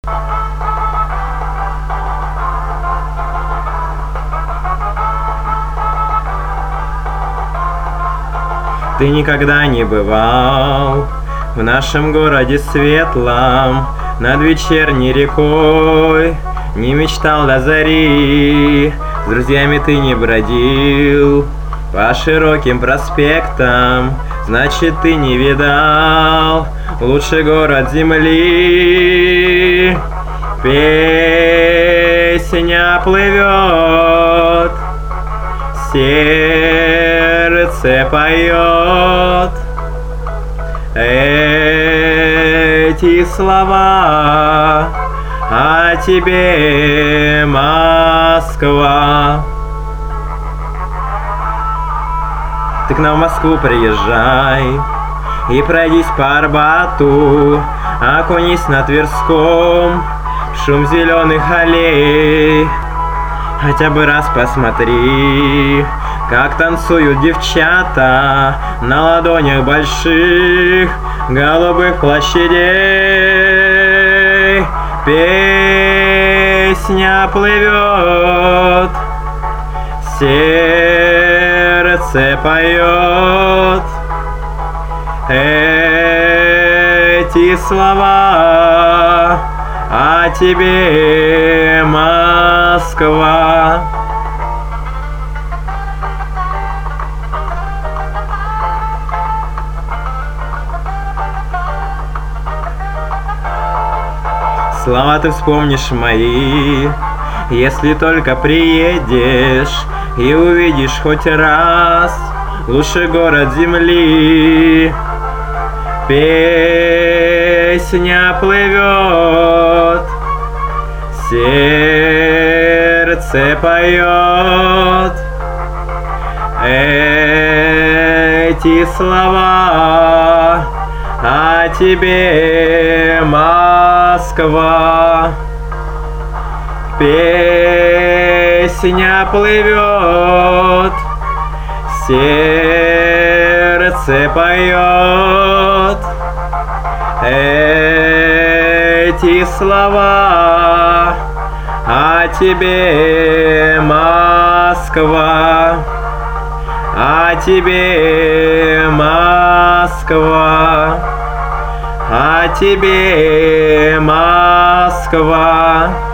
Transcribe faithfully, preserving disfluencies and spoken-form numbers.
Ты никогда не бывал в нашем городе светлом, над вечерней рекой не мечтал до зари. С друзьями ты не бродил по широким проспектам, значит, ты не видал лучший город земли. Песня плывет, сердце поет эти слова о тебе, Москва. Ты к нам в Москву приезжай и пройдись по Арбату, окунись на Тверском в шум зеленых аллей. Хотя бы раз посмотри, как танцуют девчата на ладонях больших голубых площадей. Песня плывет, сердце поет эти слова о тебе, Москва. Слова ты вспомнишь мои, если только приедешь и увидишь хоть раз лучший город земли. Песня плывет, сердце поет эти слова о тебе, Москва. Песня плывет, сердце поет эти слова о тебе, Москва, о тебе, Москва, о тебе, Москва.